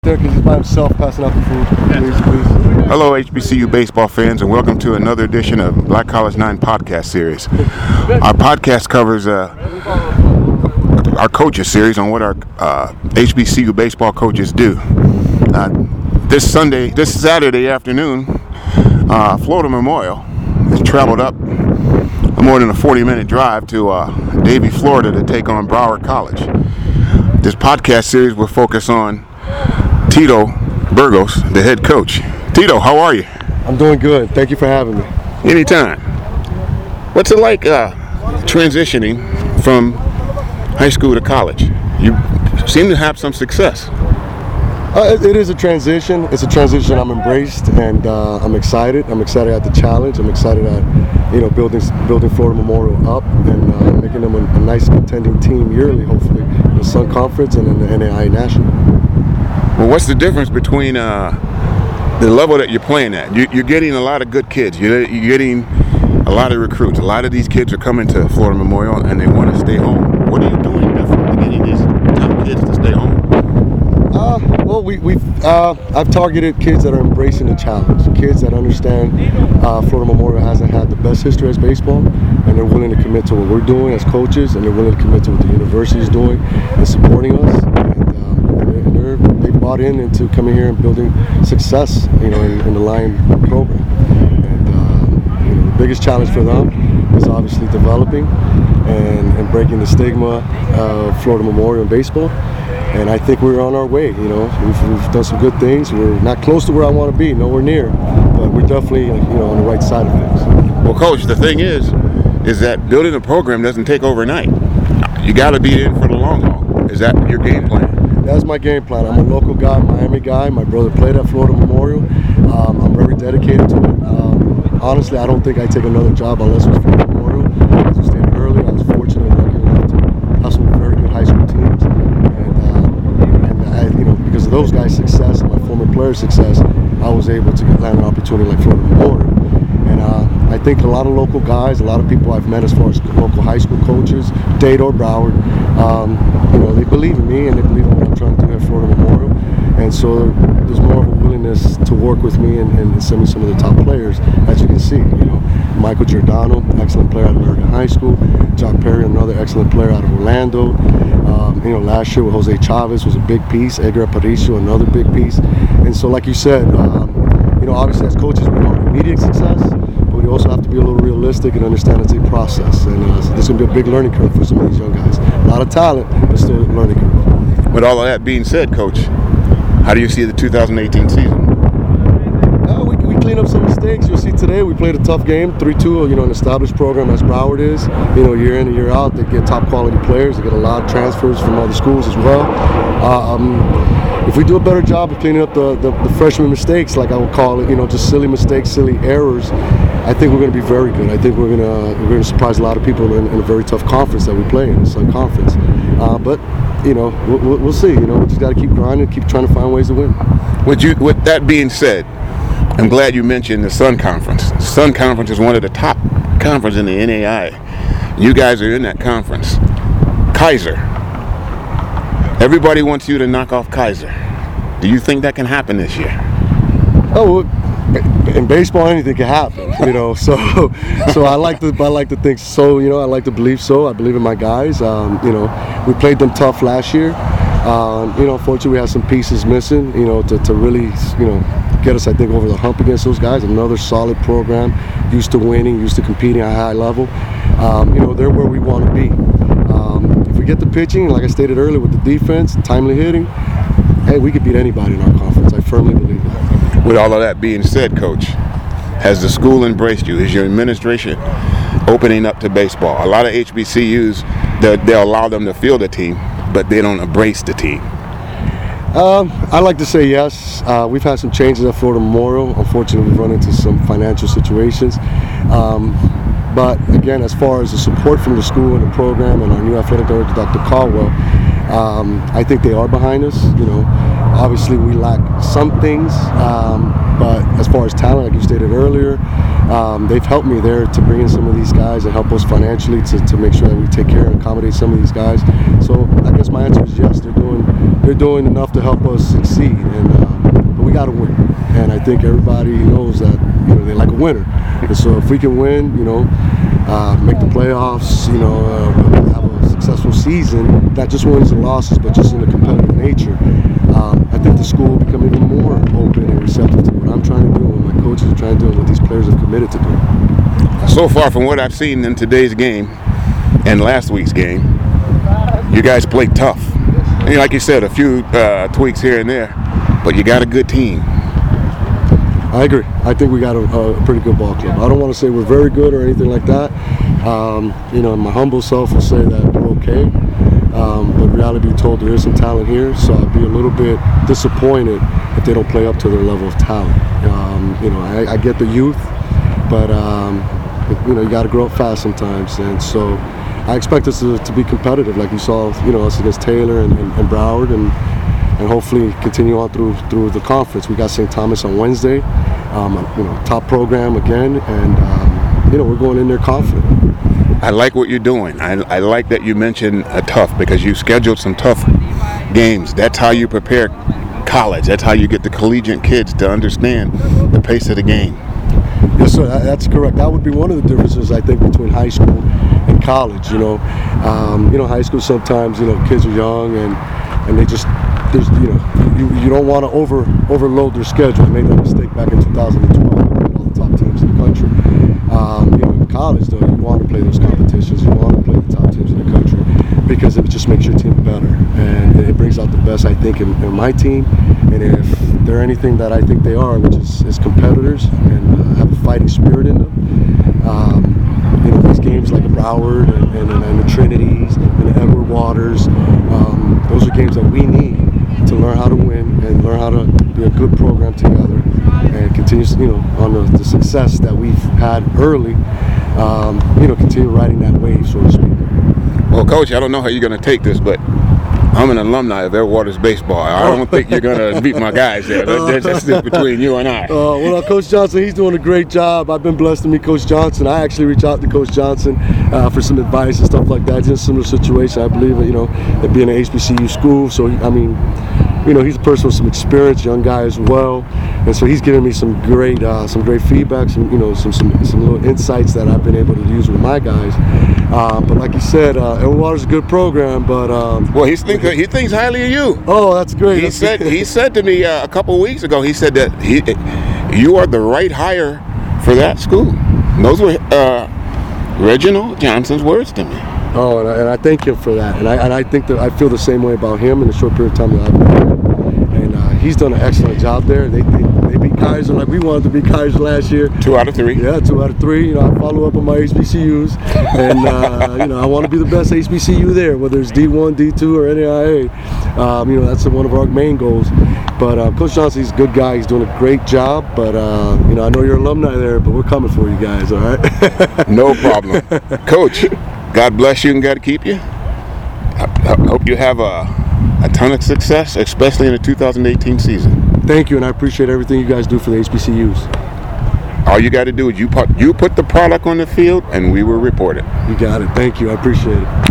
There, because he's by himself passing out the food. Please. Hello, HBCU baseball fans, and welcome to another edition of Black College 9 podcast series. Our podcast covers our coaches series on what our HBCU baseball coaches do. This Saturday afternoon, Florida Memorial has traveled up more than a 40-minute drive to Davie, Florida, to take on Broward College. This podcast series will focus on Tito Burgos, the head coach. Tito, how are you? I'm doing good. Thank you for having me. Anytime. What's it like transitioning from high school to college? You seem to have some success. It is a transition. It's a transition I'm embraced, and I'm excited. I'm excited at the challenge. I'm excited at building Florida Memorial up and making them a nice contending team yearly, hopefully, in the Sun Conference and in the NAIA National. Well, what's the difference between the level that you're playing at? You're getting a lot of good kids. You're getting a lot of recruits. A lot of these kids are coming to Florida Memorial and they want to stay home. What are you doing different to getting these top kids to stay home? I've targeted kids that are embracing the challenge, kids that understand Florida Memorial hasn't had the best history as baseball, and they're willing to commit to what we're doing as coaches, and they're willing to commit to what the university is doing and supporting us. And they bought into coming here and building success, in the Lion program. And the biggest challenge for them is obviously developing and breaking the stigma of Florida Memorial in baseball. And I think we're on our way. We've done some good things. We're not close to where I want to be, nowhere near, but we're definitely on the right side of things. Well, Coach, the thing is that building a program doesn't take overnight. You got to be in for the long haul. Is that your game plan? That's my game plan. I'm a local guy, Miami guy. My brother played at Florida Memorial. I'm very dedicated to it. Honestly, I don't think I'd take another job unless it was Florida Memorial. As I stated earlier, I was fortunate and lucky enough to have some very good high school teams. Because of those guys' success and my former players' success, I was able to land an opportunity like Florida Memorial. And I think a lot of local guys, a lot of people I've met as far as local high school coaches, Dade or Broward, they believe in me and they believe in what I'm trying to do at Florida Memorial. And so there's more of a willingness to work with me and send me some of the top players, as you can see. Michael Giordano, excellent player out of American High School. Jock Perry, another excellent player out of Orlando. Last year with Jose Chavez was a big piece. Edgar Aparicio, another big piece. And so, like you said, obviously as coaches we want immediate success, but we also have to be a little realistic and understand it's a process. And there's going to be a big learning curve for some of these young guys. A lot of talent, but still a learning curve. With all of that being said, Coach, how do you see the 2018 season? We cleaned up some mistakes. You'll see today we played a tough game, 3-2, an established program as Broward is. Year in and year out, they get top quality players. They get a lot of transfers from other schools as well. If we do a better job of cleaning up the freshman mistakes, like I would call it, just silly mistakes, silly errors, I think we're going to be very good. I think we're going to surprise a lot of people in a very tough conference that we play in, the Sun Conference. But we'll see. We just got to keep grinding, keep trying to find ways to win. With that being said, I'm glad you mentioned the Sun Conference. The Sun Conference is one of the top conferences in the NAIA. You guys are in that conference. Kaiser. Everybody wants you to knock off Kaiser. Do you think that can happen this year? Oh, in baseball, anything can happen. So I like to think so. I like to believe so. I believe in my guys. We played them tough last year. Unfortunately, we had some pieces missing. To really, get us, I think, over the hump against those guys. Another solid program, used to winning, used to competing at a high level. They're where we want to be. If we get the pitching, like I stated earlier, with the defense, timely hitting, hey, we could beat anybody in our conference. I firmly believe that. With all of that being said, Coach, has the school embraced you? Is your administration opening up to baseball? A lot of HBCUs, they'll allow them to field a team, but they don't embrace the team. I like to say yes. We've had some changes at Florida Memorial. Unfortunately, we've run into some financial situations. But again, as far as the support from the school and the program and our new athletic director, Dr. Caldwell, I think they are behind us. Obviously, we lack some things, but as far as talent, like you stated earlier, they've helped me there to bring in some of these guys and help us financially to make sure that we take care and accommodate some of these guys. So I guess my answer is yes. They're doing enough to help us succeed, but we got to win. And I think everybody knows that they like a winner. And so if we can win, make the playoffs, have a successful season, not just wins and losses, but just in a competitive nature, I think the school will become even more open and receptive to what I'm trying to do, what my coaches are trying to do, and what these players have committed to do. So far from what I've seen in today's game and last week's game, you guys played tough. And like you said, a few tweaks here and there, but you got a good team. I agree. I think we got a pretty good ball club. I don't want to say we're very good or anything like that. My humble self will say that we're okay. But reality be told, there is some talent here, so I'd be a little bit disappointed if they don't play up to their level of talent. I get the youth, but you got to grow up fast sometimes, and so I expect us to be competitive, like you saw, us against Taylor and Broward, and hopefully continue on through the conference. We got St. Thomas on Wednesday, top program again, and we're going in there confident. I like what you're doing. I like that you mentioned tough, because you scheduled some tough games. That's how you prepare college. That's how you get the collegiate kids to understand the pace of the game. Yes, sir. That's correct. That would be one of the differences, I think, between high school and college. High school sometimes, kids are young and they just, you don't want to overload their schedule. I made that mistake back in 2012 with all the top teams in the country. In college, though, you want to play those competitions. You want to play the top teams in the country because it just makes your team better, and it brings out the best, I think, in my team. And if they're anything that I think they are, which is competitors and have a fighting spirit in them, these games like Broward and the Trinities and the Edward Waters, those are games that we need to learn how to win and learn how to be a good program together and continue, on the success that we've had early, continue riding that wave, so to speak. Well, Coach, I don't know how you're going to take this, but I'm an alumni of Edward Waters baseball. I don't think you're going to beat my guys there. That's just between you and I. Coach Johnson, he's doing a great job. I've been blessed to meet Coach Johnson. I actually reached out to Coach Johnson for some advice and stuff like that. It's just a similar situation. I believe it being an HBCU school. So, he's a person with some experience, young guy as well. And so he's giving me some great feedback, some little insights that I've been able to use with my guys. But like you said, Edward Waters is a good program, but well, he thinks highly of you. Oh, that's great. He said to me a couple of weeks ago, he said that you are the right hire for that school. And those were Reginald Johnson's words to me. Oh, and I thank him for that. And I think that I feel the same way about him in the short period of time that I've been here. And he's done an excellent job there. They beat Kaiser like we wanted to beat Kaiser last year. 2 out of 3. Yeah, 2 out of 3. I follow up on my HBCUs, and I want to be the best HBCU there, whether it's D1, D2, or NAIA. That's one of our main goals. But Coach Johnson, he's a good guy. He's doing a great job. But I know you're alumni there, but we're coming for you guys. All right? No problem, Coach. God bless you and God keep you. I hope you have a ton of success, especially in the 2018 season. Thank you, and I appreciate everything you guys do for the HBCUs. All you got to do is you put the product on the field, and we will report it. You got it. Thank you. I appreciate it.